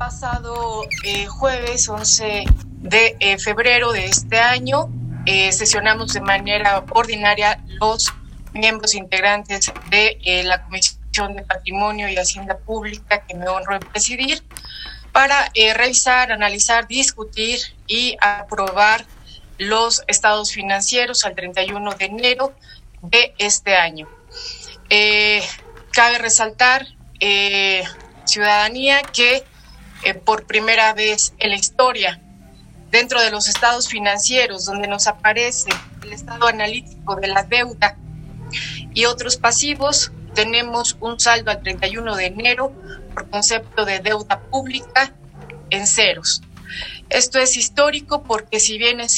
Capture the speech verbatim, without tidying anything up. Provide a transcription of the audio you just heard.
pasado eh, jueves once de eh, febrero de este año eh, sesionamos de manera ordinaria los miembros integrantes de eh, la Comisión de Patrimonio y Hacienda Pública, que me honro en presidir, para eh, revisar, analizar, discutir y aprobar los estados financieros al treinta y uno de enero de este año. Eh, cabe resaltar, eh, ciudadanía, que eh, por primera vez en la historia, dentro de los estados financieros, donde nos aparece el estado analítico de la deuda y otros pasivos, tenemos un saldo al treinta y uno de enero por concepto de deuda pública en ceros. Esto es histórico porque, si bien es